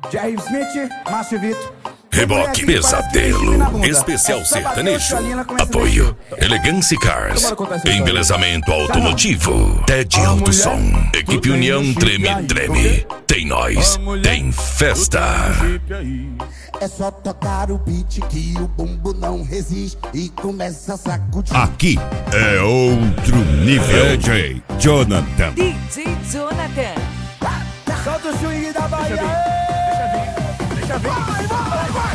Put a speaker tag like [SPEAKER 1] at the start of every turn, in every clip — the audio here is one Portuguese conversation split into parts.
[SPEAKER 1] Jerry Smith, Márcio Vitor.
[SPEAKER 2] Reboque Pesadelo, especial sertanejo. Apoio Elegance Cars, embelezamento automotivo. Ted Alto Som, equipe União Treme Treme. Tem nós, tem festa.
[SPEAKER 3] É só tocar o beat que o bumbo não resiste e começa a sacudir.
[SPEAKER 4] Aqui é outro nível. DJ Jonathan.
[SPEAKER 5] DJ Jonathan.
[SPEAKER 1] Solta o swing da Bahia. Deixa vir. Vai.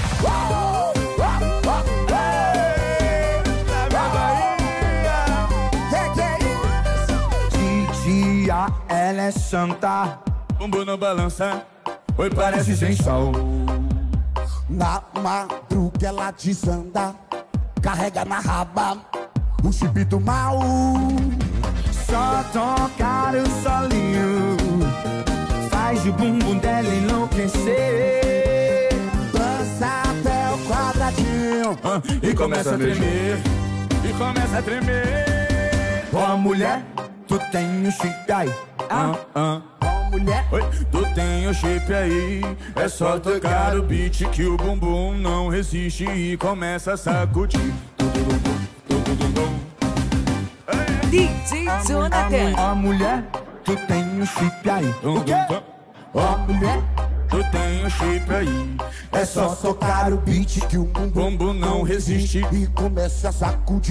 [SPEAKER 1] Titia, ela é santa. Bumbum não balança. Oi, parece sem sol.
[SPEAKER 3] Na madruga ela desanda, carrega na raba o chip do mal.
[SPEAKER 1] Só tocar o solinho faz o bumbum dela enlouquecer.
[SPEAKER 3] Dança até o quadradinho
[SPEAKER 1] E começa a tremer. Ó, mulher, tu tem um chip aí.
[SPEAKER 3] Ó, mulher,
[SPEAKER 1] Oi, tu tem o shape aí. É só tocar o beat que o bumbum não resiste e começa a sacudir.
[SPEAKER 5] DJ Jonathan.
[SPEAKER 1] Ó, mulher, tu tem um chip aí.
[SPEAKER 3] o quê? Ó, mulher,
[SPEAKER 1] Tu tem o shape aí.
[SPEAKER 3] é só tocar o beat que o bumbum
[SPEAKER 1] Bumbum não resiste.
[SPEAKER 3] e começa a sacudir.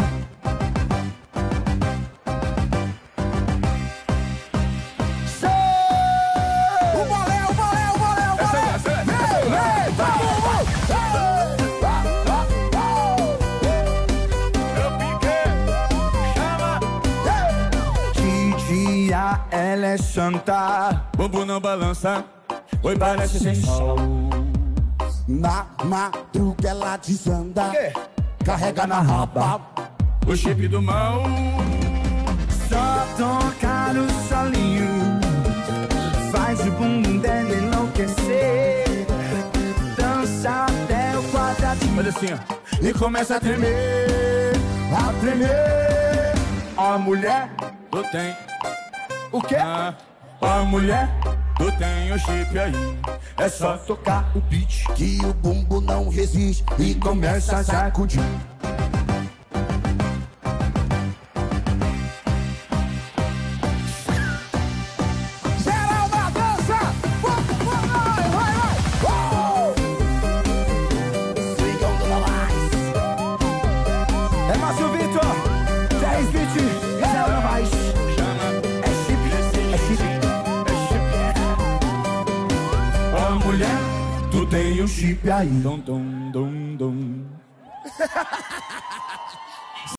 [SPEAKER 1] Titia, ela é santa. Bumbum não balança. Oi, parece sem sol.
[SPEAKER 3] Na madruga ela desanda, carrega na raba
[SPEAKER 1] O chip do mal. Só tocar o solinho faz o bumbum dela enlouquecer. Dança até o quadradinho. Olha assim, ó. E começa a tremer. Ó, mulher, tu tem o quê? Ó, mulher, tu tem o chip aí. É só tocar o beat
[SPEAKER 3] que o bumbo não resiste e começa a sacudir.
[SPEAKER 1] geral na dança. Vai.
[SPEAKER 3] Swingão do Lavaz.
[SPEAKER 1] É Márcio Vitor, Jerry Smith, Zé Lavaz. É chip. Ó, mulher, tu tem um chip aí. Dom.